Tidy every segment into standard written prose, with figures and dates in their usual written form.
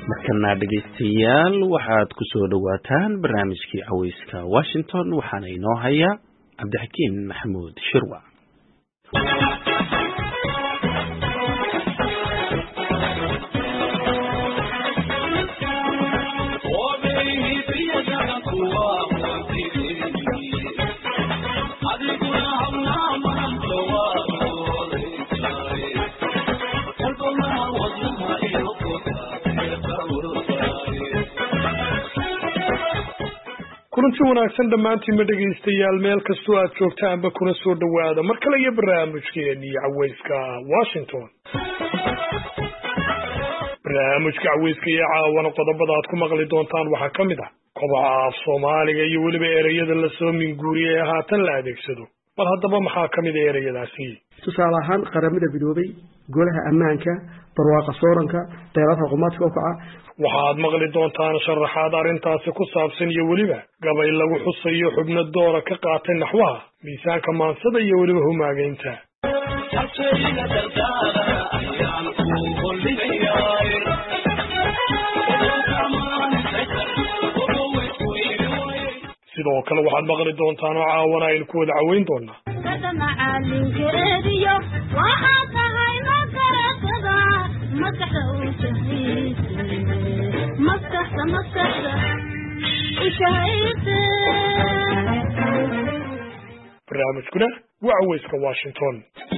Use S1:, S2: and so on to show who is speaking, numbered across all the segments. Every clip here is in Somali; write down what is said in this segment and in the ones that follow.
S1: markana dhegeystayaal waxaad ku soo dhawaataan barnaamijkii caweyska Washington waxaana inoo haya Cabdixakiin Maxamuud Shirwa.
S2: kulanti wanaagsan dhamaantiin ma dhageystayaal meel kastoo aad joogtaanba kuna soo dhawaada mar kale iyo barnaamijkeennii caweyska Washington. barnaamijka caweyska iyo caawana qodobada aad ku maqli doontaan waxaa ka mid ah kobaca af Soomaaliga iyo weliba ereyada la soo minguuriyay ee haatan la adeegsado. bal haddaba maxaa ka mid ah ereyadaasi?
S3: tusaale ahaan qaramada midoobay, golaha ammaanka, barwaaqa sooranka, deeqaha xukuumadka kaca.
S2: waxaad maqli doontaan sharaxaad arrintaasi ku saabsan iyo weliba gabay lagu xusayo xubno doora ka qaatay naxwaha, miisaanka maansada iyo weliba humaageynta. sidoo kale waxaad maqli doontaan oo caawana aynu ku wada caweyn doonaa barnaamijkuna waa caweyska Washington.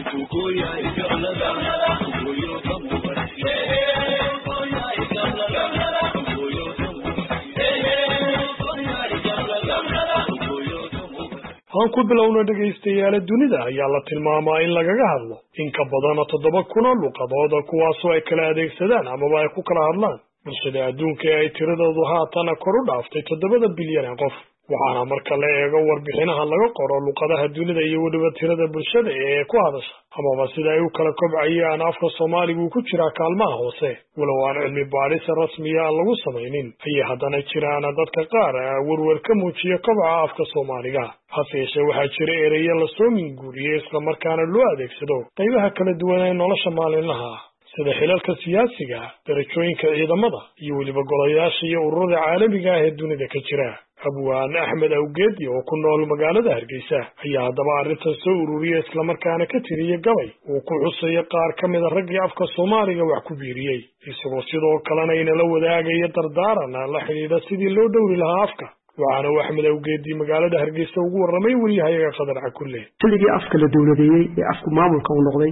S2: aan ku bilowno dhegeystayaal dunida ayaa la tilmaamaa in lagaga hadlo in ka badan 7,000 luqadood kuwaasoo ay kala adeegsadaan amaba ay ku kala hadlaan bulshada adduunka ee ay tiradoodu haatan kor u dhaaftay 7 bilyan qof. waxaana marka la eego warbixinaha laga qoro luqadaha dunida iyo weliba tirada bulshada ee ku hadasha amaba sida ay u kala kobcayaan afka Soomaaligu ku jira kaalmaha hoose walow aan cilmi baaris rasmi ah lagu samaynin ayay haddana jiraan dadka qaar warwar ka muujiya kobaca afka Soomaaliga. hase yeeshee waxaa jira ereyo la soo minguuriyay isla markaana loo adeegsado qaybaha kala duwan ee nolosha maalinlaha ah sida xilalka siyaasiga, darajooyinka ciidamada iyo weliba golayaasha iyo ururada caalamiga ah ee dunida ka jira. abwaan Axmed Awgeed oo ku nool magaalada Hargeysa ayaa haddaba arrintan soo ururiyay isla markaana ka tiriyay gabay uu ku xusay qaar ka mid ah raggii afka Soomaaliga wax ku biiriyay, isagoo sidoo kalena la wadaagaya dardaaran la xiriira sidii loo dhowri lahaa afka. waxaana Axmed Awgeed magaalada Hargeysa ugu warramay wariyahayaga Qadar Cakulle.
S3: xilligii afka la dowladeeyay ee afku maamulka uu noqday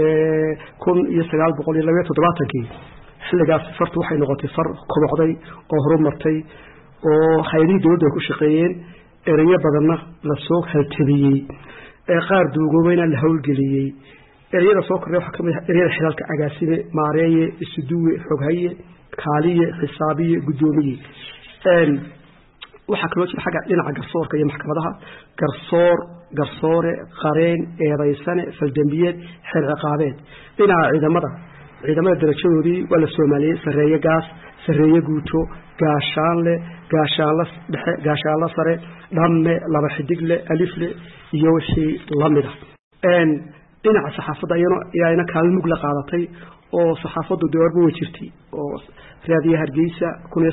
S3: 1972 xilligaas fartu waxay noqotay far kobocday oo horumartay oo hay'adaha dawladda ku shaqeeyeen ereyo badanna la soo haltabiyay ee qaar duugoobayna la hawlgeliyay. ereyada soo kordhay waxa kamid ah ereyada xilalka agaasime, maareeye, isuduwe, xoghaye, kaaliye, xisaabiye, gudoomiye. waxa kale oo jira xagga dhinaca garsoorka iyo maxkamadaha garsoore, qareen, eedaysane, faldambiyeed, xeer ciqaabeed. dhinaca ciidamada darajadoodii waa la Soomaaliyeed sareeye gaas, sareeye guuto, gaashaanle, gaashaanla dhexe, gaashaanla sare, dhamme, laba xidigle, alifle iyo wixii lamid ah. dhinaca saxaafadda ayana kaalin mug la qaadatay oo saxaafaddu doorba way jirtay oo raadiyo Hargeysa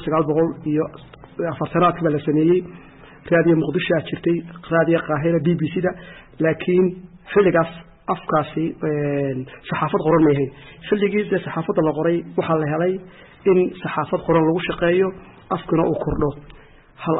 S3: 1940 baa la sameeyay, raadiyo Muqdisho ayaa jirtay, raadiyo Qaahira, BBC-da, laakiin xilligaas afkaasi saxaafad qoran ma yahay. xilligii saxaafadda la qoray waxaa la helay in saxaafad qoran lagu shaqeeyo, afkuna uu kordho. hal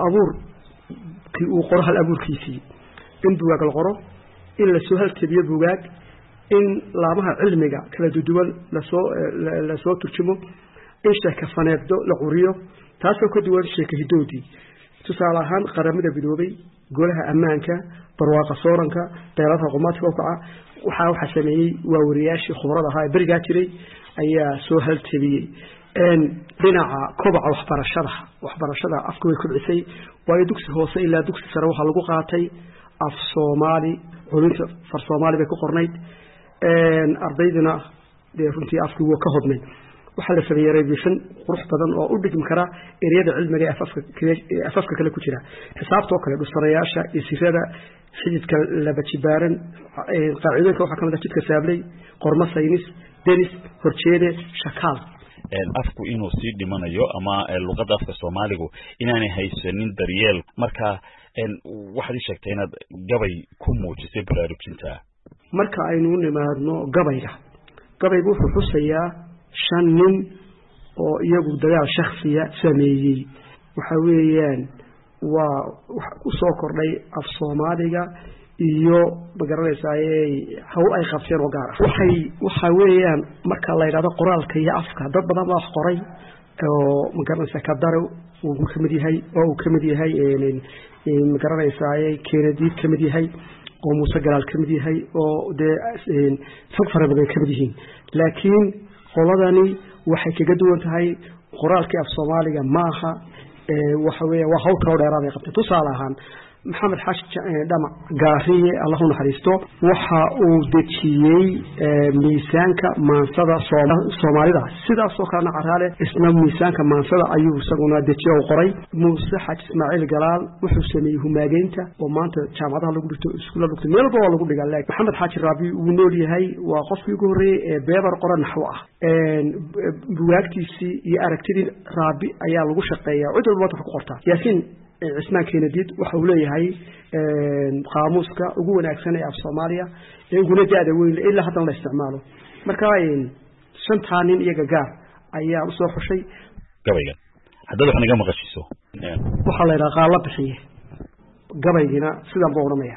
S3: abuurkiisii in buugaag la qoro, in la soo haltabiyo buugaag, in laamaha cilmiga kala duwan la soo turjumo, in sheeko faneeddo la qoriyo, taasoo ka duwan sheeko hidoodii. tusaale ahaan qaramada midoobay, golaha ammaanka, barwaaqa sooranka, deeqaha xukuumadka kaca. waxa sameeyay waa wariyaashii khibrada ahaa ee bariga jiray ayaa soo haltabiyay. dhinaca kobaca waxbarashada afka way kobcisay, waayo dugsi hoose ilaa dugsi sare waxa lagu qaatay af Soomaali, culimta far Soomaali bay ku qornayd. ardaydina runtii afku wuu ka hodmay. waxa la sameeyay revision qurux badan oo u dhigmi kara ereyada cilmiga ee afafka kale ku jira. xisaabtoo kale dhusarayaasha iyo sirada xididka laba jibaaran qaacidooyinka waxa kamid ah jidka saablay, qormo saynis, denis, horjeede, shakaal.
S4: afku inuu sii dhimanayo ama luqadda afka Soomaaligu inaanay haysanin daryeel marka waxaad ii sheegtay inaad gabay ku muujisay baraarujinta
S3: marka aynu nimaadno gabayga wuxuu xusayaa 5 nin oo iyagu dagaal shakhsiya sameeyay waxa weeyaan waa ku soo kordhay af Soomaaliga iyo magaranaysa hawl ay qabteen oo gaar ah waxa weeyaan marka la yiraahdo qoraalka iyo afka dad badan baa qoray oo magaranaysa ka daro uu kamid yahay magaranaysa Kennedy kamid yahay oo Muuse Galaal kamid yahay oo fog fara badan kamid yihiin laakiin qoladani waxay kaga duwan tahay qoraalka af Soomaaliga maaha waxa weeye waa hawl kale dheeraad ay qabtay tusaale ahaan محمد حاج دمع قارية الله نحرسته وحا ودجيي ميسانك مانصدا صوماليدا سيدا سوكانا عرالة اسمه ميسانك مانصدا أيوه ساقونا دجيو قري موسى حاج اسماعيل قلال وحسنيه ماجينتا ومانتا جامعتها لقودتو اسكولا لقودتو ميلبا ولقود قال لك محمد حاج رابي ونولي هاي وقف يقوري بيبر قران نحوه بواكتيسي يأركتيني رابي أيا لقو شقيا عدو الوطن قرطا ياسين عثمان كينديد waxa uu leeyahay qaamuuska ugu wanaagsan ee Soomaaliya ee ugu najaada weyn ilaa hadda la isticmaalo marka ay shantanin iyaga gaar ayaa u soo xushay
S4: gabayga hadda waxa naga maqashiso
S3: waxa la yiraahdaa qaala bixiye gabaygina sidan buu oranaya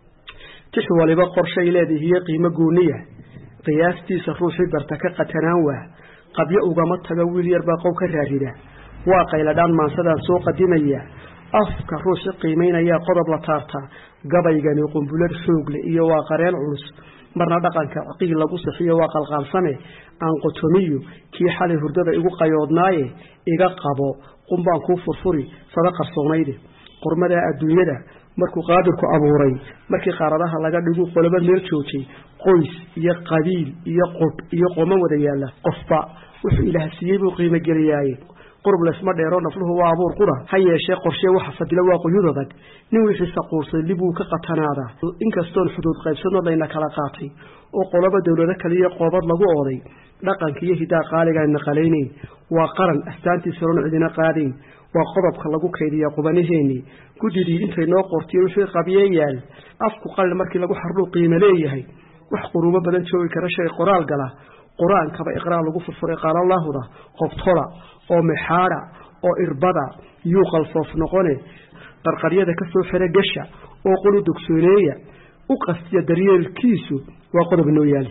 S3: tixu waliba qorshay leedahay qiimo gooniya qiyaastiisa ruuxi barta ka qatanaan waa qabyo ugama taga wiil yar baa qow ka raarida waa qayladaan maansadaan soo qadimaya afka ruuxi qiimeynaya qodob la taarta gabaygani qunbulad xoog leh iyo waa qareen culus marna dhaqanka qiil lagu saxiyo waa qalqaalsame aan qotomiyo kii xalay hurdada igu qayoodnaaye iga qabo qumbaan ku furfuri sada qarsoonayde qormada adduunyada markuu qaadirku abuuray markii qaaradaha laga dhigo qolaba meel joojay qoys iyo qabiil iyo qof iyo qooma wada yaala qofba wuxuu ilaahay siiyay buu qiimo geliyay قرب الاسماء ديرون نفله وابور قرى هيا شيء قرشة وحفظ لوا قيود ذاك نوي في السقورس اللي بو كقطنا هذا إن كستون حدود قيد سنة لين كلاقاتي وقلب الدولة كلية قابض لبو أوري لقن كيه هدا قالق النقليني وقرن أستانتي سرون عدنا قادين وقرب خلقو كيدي يقبنهيني كجدي انت نو قرتي وشي قبييال أفكو قال مركي لقو حرلو قيمة ليهي وحقروا مبدا شوي كرشي قرال قلا قرآن كبا إقرار لقو فرفر قال الله ذا قبطولا oo mixaara oo irbada yuuqal foof noqone qarqariyada ka soo xiray gasha oo qulu dugsooneeya u qastiya daryeelkiisu waa qodob noo yaali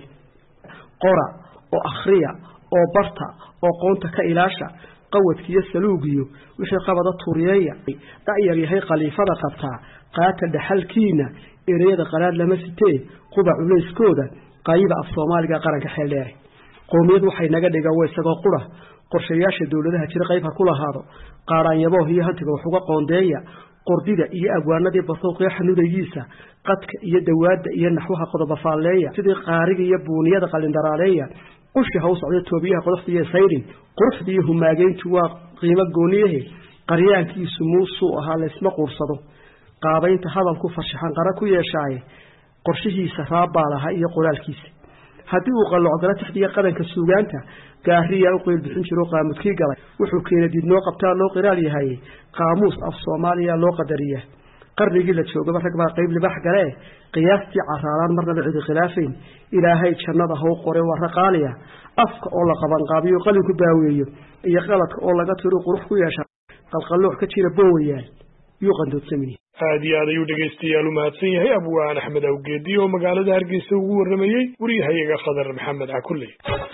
S3: qora oo akhriya oo barta oo qoonta ka ilaasha qawadkiyo saluugiyo wixii qabada tuuriyeeya da'yar yahay khaliifada qabtaa qaata dhaxalkiina ereyada qalaad lama sitee quba culeyskooda qayba af Soomaaliga qaranka xeel dheer qoomiyad waxay naga dhigaa way isagoo qura qorshayaasha dawladaha jira qayb ku lahaado qaaraan yabo iyo hantiga wax uga qoondeeya qordida iyo abwaanadii basooqay xanuudayisa qadka iyo dawaada iyo naxwaha qodob faaleeya sidii qaariga iyo buuniyada qalindaraaleeya qoshi hoos socdo toobiyaha qodobta iyo sayrin qurxdiyo humaageyntu waa qiimo gooniyahe qaryaankiisu muusuu ahaa la isma quursado qaabaynta hadalku farshaxan qara ku yeeshaay qorshihiisa raabaalaha iyo qoraalkiisa haddii uu qalooc gala taxdiya qadanka suugaanta gaariya u qeyl bixin jiro qaamudkii galay wuxuu keenay dib noo qabtaa loo qiraal yahay qaamuus af Soomaaliya loo qadariya qarnigii la joogaba rag baa qayb libax gale qiyaastii caraaran marna la cid khilaafeen ilaahay jannada hoo qore waa raqaaliya afka oo la qaban qaabiyo qalinku baaweeyo iyo qaladka oo laga tiro qurux ku yeesha qalqalooc ka jira boowayaal yuu qandoodsamini
S2: aadi ayuu dhageystayaal u mahadsan yahay abwaan axmed awgeedi oo magaalada Hargeysa ugu waramayay wariyahayaga Khadar Maxamed Cakulle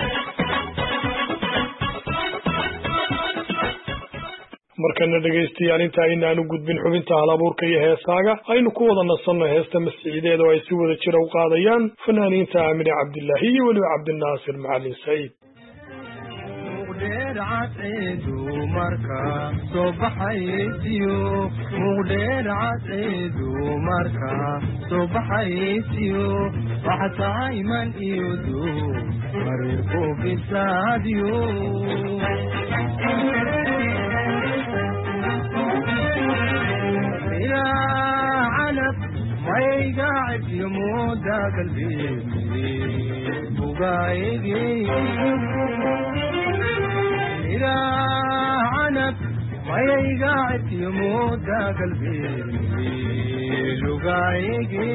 S2: markana dhageystayaal inta aynaanu gudbin xubinta halabuurka iyo heesaaga aynu ku wada nasanno heesta masciideeda oo ay si wada jira u qaadayaan fanaaniinta Aamine Cabdillaahi iyo waliba Cabdinaasir Macalin Said
S5: عيدو مركا صبحيتيو مغدير عيدو مركا صبحيتيو وحتى عيمن يدو مريقو في الساديو إلى علف ما يقاعد يموت ذاك البيت بقايقي mayaygaacid iyo mooda qalbiil lugaygi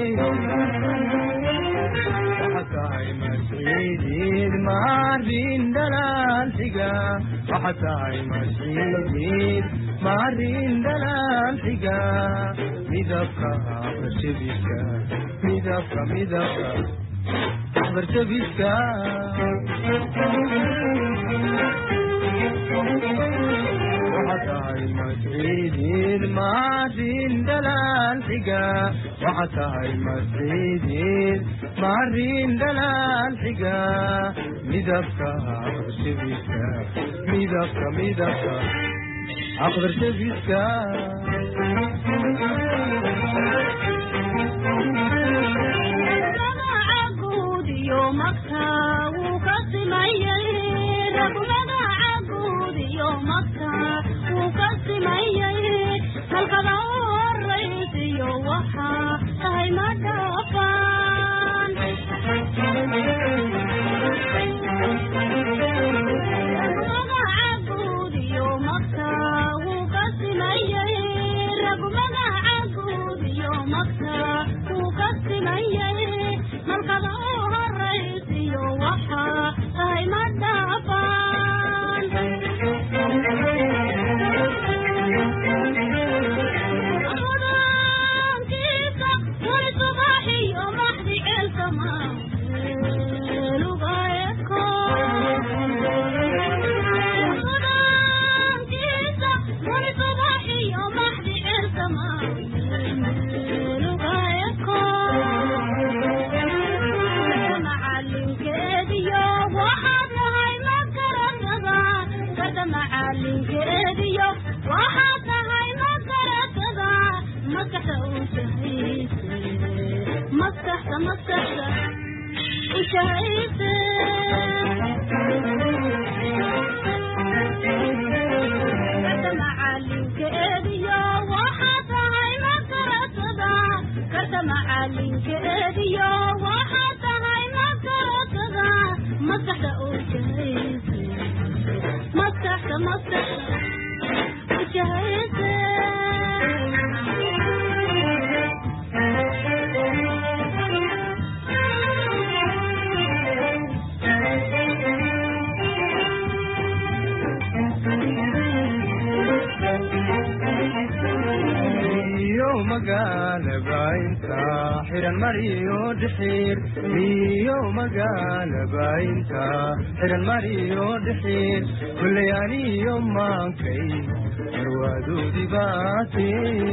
S5: waxatahay masciidid maarin dhalaalxiga waxatahay masciidid maarin dhalaalxiga midabka barjabiska midabka barjabiska waxatahay masciidid maarin dhalaalxiga waxatahay masciidid maarin dhalaalxiga midabka barjabiska midabka barjabiska xiran mariyo dhixir kullayaaniyo maankay marwaadoodi baati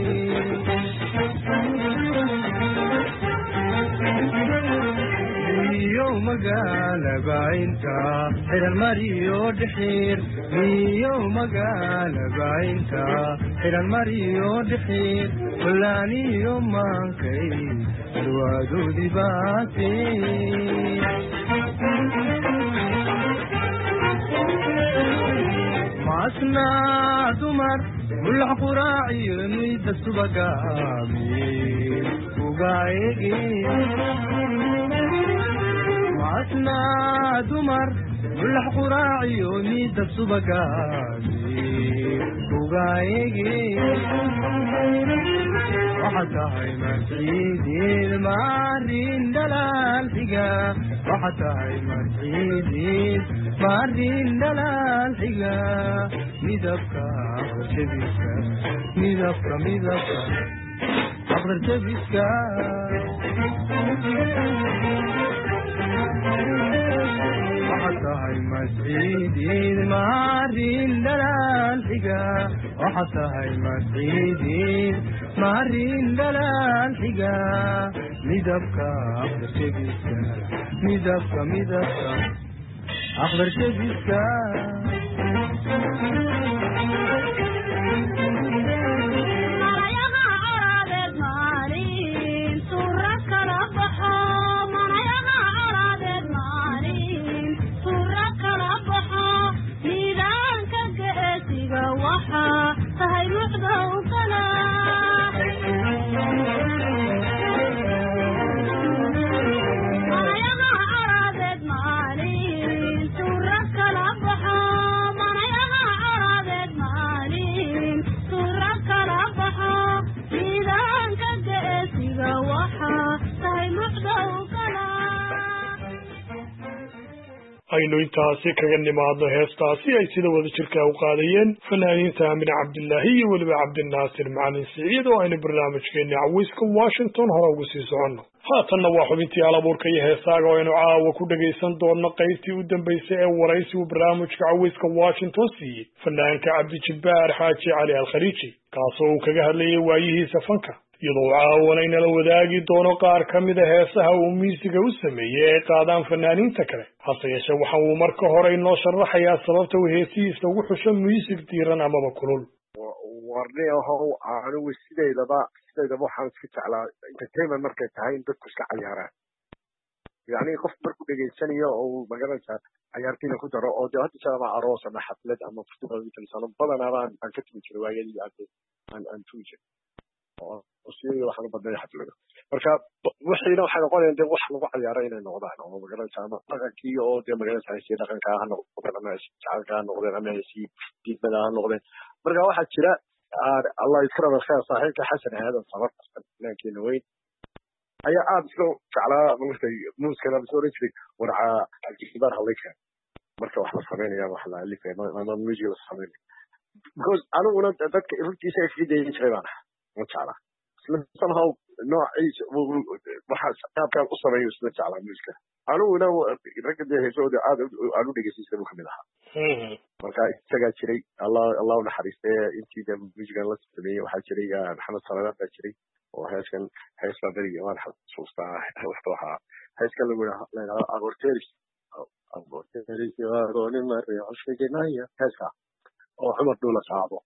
S5: miyo magaalaba inta xiran mariyo dhixir miyo magaalaba inta xiran mariyo dhixir kullayaaniyo maankay marwaadoodi baati masna dumar mulax quraaciyo nuyda subagaami ugaayegi masna dumar mulax quraaciyo nuyda subagaami ugaayegi waxatahay masciidid maarin dhalaalxiga waxatahay masciidid maarin dhalaalxiga midabka barjabiska midabka barjabiska waxatahay masciidid maarin dhalaalxiga waxatahay masciidid maarin dhalaalxiga midabka barjabiska midabka barjabiska
S2: aynu intaasi kaga nimaadno heestaasi ay sida wada jirka u qaadayeen fanaaniinta Aamin Cabdillaahi iyo weliba Cabdinaasir Macalin Siciid oo aynu barnaamijkeena Cawayska Washington hore ugu sii soconno. haatanna waa xubintii alabuurka iyo heesaaga oo aynu caawa ku dhagaysan doonno qaybtii u dambaysay ee waraysi uu barnaamijka Cawayska Washington siiyey fanaanka Cabdijabbaar Xaaji Cali Al-Khaliiji kaasoo uu kaga hadlayay waayihiisa fanka iyadoo caawana inala wadaagi doono qaar ka mid a heesaha uu miisiga u sameeyey ee qaadaan fanaaniinta kale hase yeeshee waxa uu marka hore inoo sharaxayaa sababta uu heesihiisa ugu xusho miisig diiran amaba kulul.
S6: warneehow anigu sideedaba waxaan iska jeclaa entertainment markay tahay in dadku iska cayaaraan yani qof markuu dhegaysanayo oo magaranaysaa cayaartiina ku daro oo dee hadda jaba aroos ama xaflad ama furtibaano badanaaba aan ka tumi jiray waayadii aan tugi jiray oo sidii waxaan u badnay xaflado marka wixiina waxay noqonayaan dee wax lagu cayaaro inay noqdaan oo magaranaysaa ama dhaqankii oo dee magaranaysaa si dhaqankaa ha noqdeen ama jacalka ha noqdeen ama si diidmada ha noqdeen marka waxaa jira الله يكرم الخير صاحبك حسن هذا صبر لكن وين أي إسلو على موسى كلام سوري شيء ورعى الكبار عليك مركب واحد صمين يا واحد اللي في ما نيجي الصمين because أنا ولا ذاك إفتي شيء في دي شيء أنا ما تعرف somehow نوع إيش واحد كان أصلا يسمع على موسى أنا ولا ركض ده سود أنا دقيقة سيستم كملها marka isaga jiray Allah una xariiste intii dam mijigan la sameeyay waxa jiray Maxamed Salaad baa jiray oo heesla bariga waan xasuustaa waxa heeska lagu leeyahay aborteris rooni maray ashkeynaya heeska oo Umar Duula qaado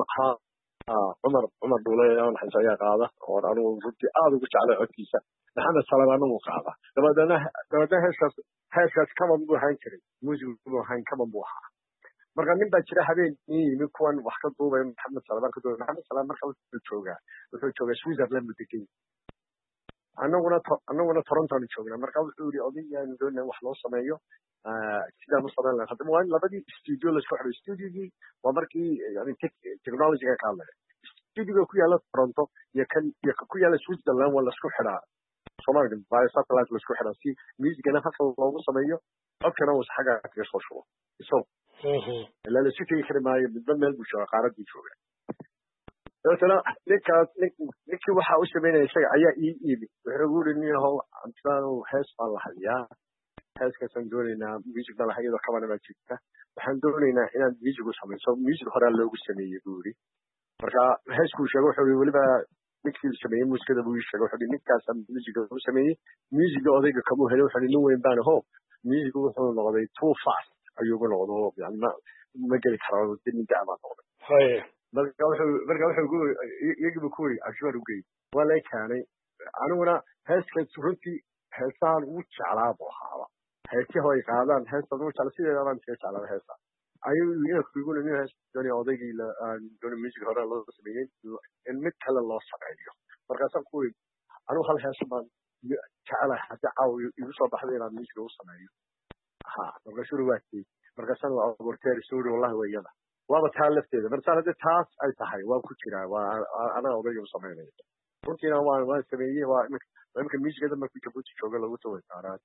S6: Umar Duula aan xisaya qaada oo anu runtii aad ugu jeclay codkiisa Maxamed Salaad uu qaada dabadana heeskaas kama buu hayn jiray muusigu hayn kama buu ahaa marka nin baa jira habeenkii kuwan wax ka duubay Maxamed Salaad marka uu joogaa Switzerland muddo annaguna Toronto joognaa marka wuxuu yiri odayaan doonay wax loo sameeyo sida uu sameeyay hadda waa labadii studio la isku xidhay studio-gii waa markii yani technology-ga ka hadlay studio-ga ku yaala Toronto iyo ku yaala Switzerland waa la isku xidhaa Soomaaliya baa satellite la isku xidhaa si music-na halka loogu sameeyo codkana uu xaga ka soo shubo لا لا شيء كي يخرب معي بالضبط البشرة قارد يشوفه. مثلا نك وحى وش بين الشيء عيا إيبي ويقول إني هو أمثال وحس على الحياة حس كسندورينا بيجي على الحياة كمان ما تشوفه وحندورينا هنا بيجي وش عمل سو بيجي خير الله وش سمي يقولي مركا حس كوش يروح ولا بقى نكتب سمي مش كده بوش يروح نكاسم بيجي وش سمي بيجي قاضي كمو هلو حد نوين بانه هو بيجي وش عمل قاضي تو فاست أيوة نقضه يعني ما جري حرام الدنيا دعمة نقضه.
S2: هاي.
S6: برجع يقول يجيب كوري أشوار وجي ولا كاني أنا وأنا هس كسرتي هسان وش على بوحة هسي هو يقالان هس وش على سيد أنا مش على هسا أيوة يقول إنه هس دنيا أضيق إلى دنيا ميجي هذا الله سبحانه المت كلا الله سبحانه برجع سأقول أنا خل هسمان تعالى حتى أو يوصل بحذينا ميجي وصلنا marka shuruwaadkii markaasana waa aborteeri suuri wallahi wayada waaba taalafteeda markaasana taas ay tahay waa ku jiraa waa ana odayga sameeyay runtiina waa sameeyay waa imka miiskada markuu Djibouti jooga lagu taway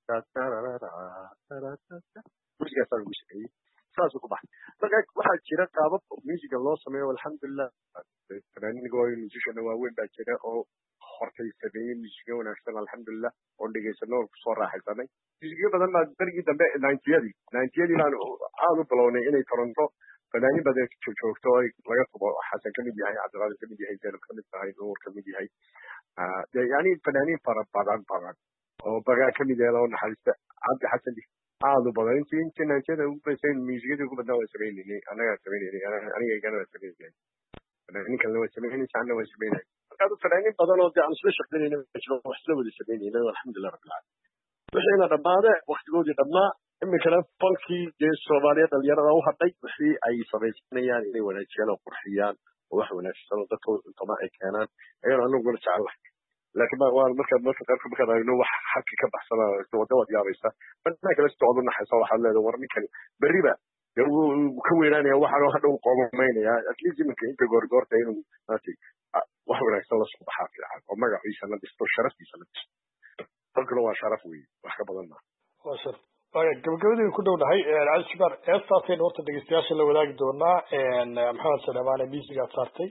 S6: miiskada lagu sameeyay saas ku baxay marka waxa jira qaabab miiska loo sameeyo alxamdulillah fanaaniinta oo musician waa weyn baa jira oo hortay sameeyay miiska wanaagsan alxamdulillah oo dhigeysano ku soo raaxaysanay miiska badan baa berigi dambe 90yadii baan aad u bilownay inay Toronto fanaaniin badan joogto ay laga tubo xasan ka mid yahay Cabdiraali ka mid yahay Zainab ka mid tahay Nuur ka mid yahay yani fanaaniin fara badan oo bagaa ka mid yahay oo naxariista Cabdi Xasan aad u badan intii 90yada u beeseen miiskada ugu badan way sameeyeen anaga igana sameeyeen fanaaniin kale way sameeyeen saana way sameeyeen marka fanaaniin badan oo aan isla shaqeynayna wax la wada sameeyeen alxamdulillah rabbil alamin وحنا دماده وقت جودي دماء إما كلام فلكي جيش سوماليا دليرنا وحدي وحي أي صبيان إلي ولا شيء لو قرحيان وحنا نشتغل دكتور طماعي كانان أيضا أنو قلت على لكن ما هو المركب أركب كذا إنه حكي كبح سنة دوا يا ريسا فأنا كلاش تعودنا حصل حلا دورني كلي بالربا وكويراني واحد وقومين يا أكيد يمكن أنت جورجور تينو ناتي وحنا نشتغل الصباح في العالم وما قاعد يسمى دستور شرف يسمى فكروا شرف وي وحكى بدلنا.
S2: وشرف gabagabadii ku dhownahay cali jibaar heestaasaynu horta dhegeystayaasha la wadaagi doonaa maxamed salamaane miisigaad saartay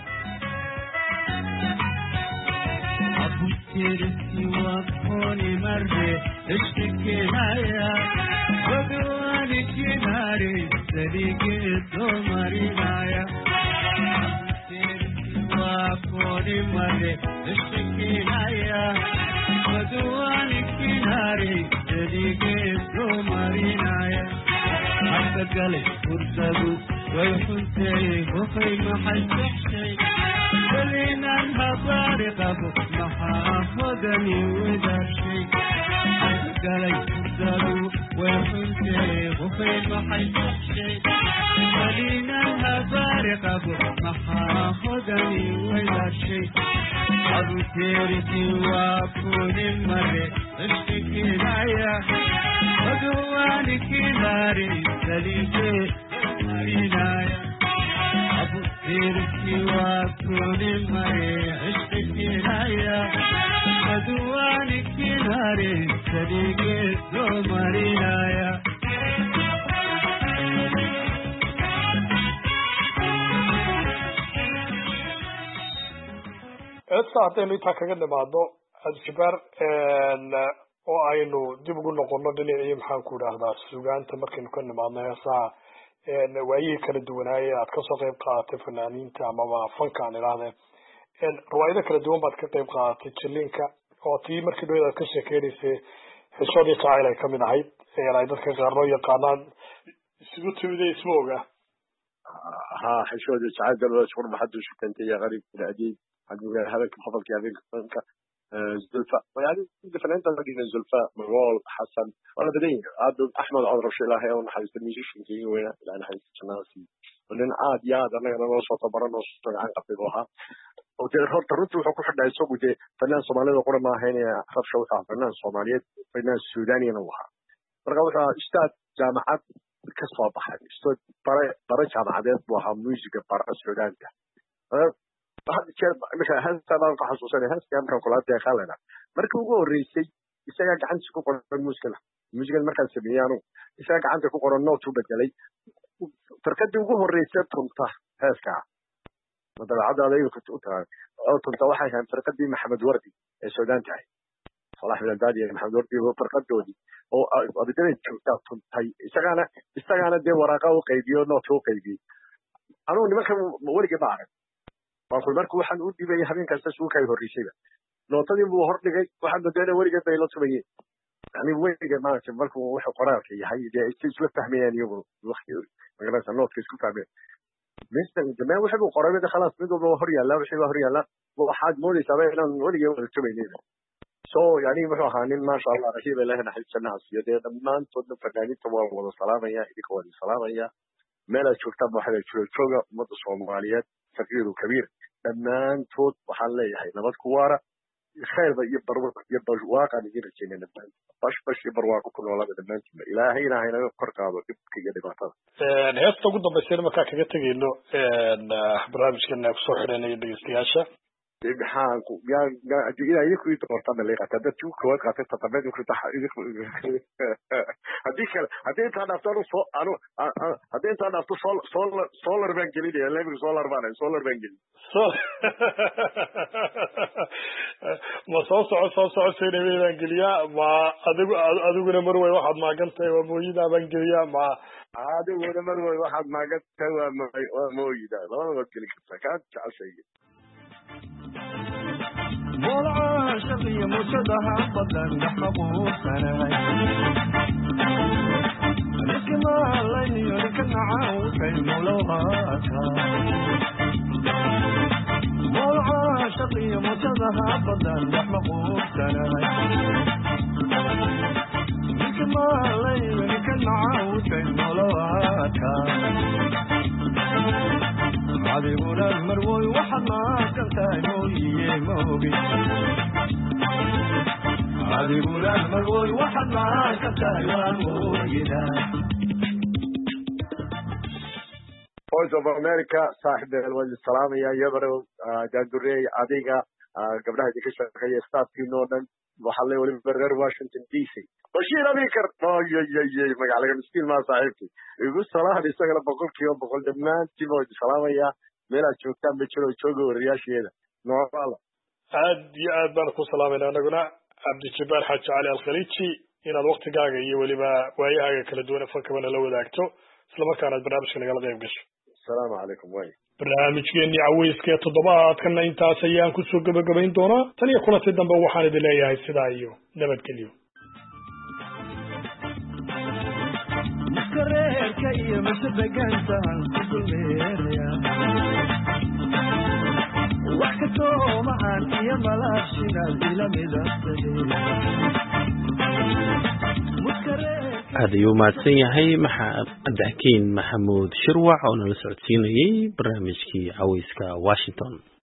S5: قالي فرصدو ويحنتي وخي محل شيء خلينا الهضار قبو محافظني وذا شيء قالي فرصدو ويحنتي وخي محل شيء خلينا الهضار قبو محافظني وذا شيء أبو تيرتي وكل مرة اشتكي معايا ودوانك ناري سليكي مرينايا أبو تيرتي وكل مرة اشتكي معايا ودوانك ناري سليكي مرينايا
S2: heesta haddaynu intaa kaga nimaadno cabdijibaar oo aynu dib ugu noqono dhinacii maxaan ku idhaahdaa sugaanta markaynu ka nimaadno heesaha waayihii kala duwanaaye aad kasoo qayb qaadatay fanaaniinta amaba fanka aan idhaahdeen riwaayado kala duwan baad ka qayb qaadatay jiliinka oo tii markii dhaweed aad ka sheekeynaysay xishoodii jacayl ay kamid ahayd ay dadka qaar noo yaqaanaan isugu timide isma oga
S6: ha xishoodii jacayl dalwada shukur maxadu shukantay ya qariib العديد حقوق هذاك بفضل كيابين زلفاء يعني فنانتا لقينا زلفاء مرول حسن وانا بدين عاد احمد عذر شي الله هون حيث الميوزيشن كي وين لان حيث الناسي ولين عاد يا انا نو صوت برنو صوت عن قبلها وتر رنت wuxuu ku xidhay soo guday fanaan Soomaaliyeed qora ma ahayn rabsho waxa fanaan Soomaaliyeed fanaan Suudaaniyan waxa marka waxa istaad jaamacad ka soo baxay istaad bare jaamacadeed waxa muusiga bara Suudaanka marka heesta baan ku xasuusanay heesta markaan kula deeqalana markii ugu horeysay isaga gacanta ku qoran muusiga markaan sameeyano isaga gacanta ku qoran note u bedelay farkadii ugu horeysay tunta heeska madalacada ay ku tahay oo tunta waxay ahayd farkadii Maxamed Wardi ee Suudaan tahay Salah bin Daadi Maxamed Wardi oo farkadoodii oo abadana joogtaa tuntay isagana dee waraaqa u qaybiyo note u qaybiyay anuu nimanka weliga baaray markuu waxaan u dhibay habeen kasta suuqay horeysayba nootadii buu hor dhigay waxaan doonay weliga bay la tumayay yani weliga maanta markuu wuxuu qoraalka yahay isla fahmayaan iyagu waqti magaalada nootka isku fahmeen مثل جماعة وحبوا قرابة ده خلاص بدو بهريا لا وحبوا هريا لا وحد مولي سبعين ولي ولا تبينين يعني بروح عنين ما شاء الله رهيب الله نحل الناس يدي لما أنتم فنانين تبغوا ولا سلام يا إليك ولا سلام يا ما لا تشوف تبغى حدا تشوف مدرسة وماليات تغيير كبير لما أنتم وحلا هاي نبض كوارا خير يبر واقع نجيب الجنين البان باش يبر واقع كل ولا بدنا نجيب إلهينا هنا قرقة كي يدي بعطا
S2: هذا تقول بسير ما كاك جتجي إنه برامج كنا بصحة لنا يدي استياشة
S6: بحال يا إلى يكوي تقطع اللي قتادة شو كوات قتادة تطبيق يكوي هذيك أنا أفتح هذيك أنا أفتح سولار بانجلي ده لا يبغى سولار بانجلي
S2: ما صوص سينما بانجليا ما أدوغنا مروي واحد ما قلت ومويدا بانجليا ما
S6: أدوغنا مروي واحد ما قلت ومويدا لا قلت لك سكات شيء
S5: مولع شقي مصدها بدل نحبه سناي لكما لين يركن عاو في مولوهاتا مولع شقي مصدها بدل نحبه سناي لكما لين يركن عاو في مولوهاتا عذبنا المروي وحنا كنتانوي موبي عذبنا المروي وحنا كنتانوي
S6: Voice of America صاحب الوجه السلام يا يبرو جاندوري عديقة قبلها ديك الشيء ستاف في نودن waxaa la waliba reer Washington DC Bashir Abikar magaalaga miskiin ma saaxiibkii igu salaad isagana 100% dhammaantiin oo salaamaya meelaad joogtaan ma jiro joogo wariyaasheeda noocaala
S2: aad iyo aad baan ku salaamayna anaguna Cabdijabbaar Xaaji Cali Al-Khaliiji inaad waqtigaaga iyo waliba waayahaaga kala duwan fankabana la wadaagto isla markaana barnaamijka nagala qayb gasho
S6: السلام عليكم وين
S2: barnaamijkeennii caweyska toddobaadkana intaas ayaan kusoo gabagabayn doonaa tan iyo kulanti dambe waxaan idin leeyahay sidaa iyo nabadgelyo
S5: muskareerka iyo masadegaantaan ku dulmeeraya wax kastoo macaan iyo malaabshinaad ila midabtade
S1: aad ayuu mahadsan yahay Cabdixakiin Maxamuud Shirwac oo nala socodsiinayay barnaamijkii caweyska Washington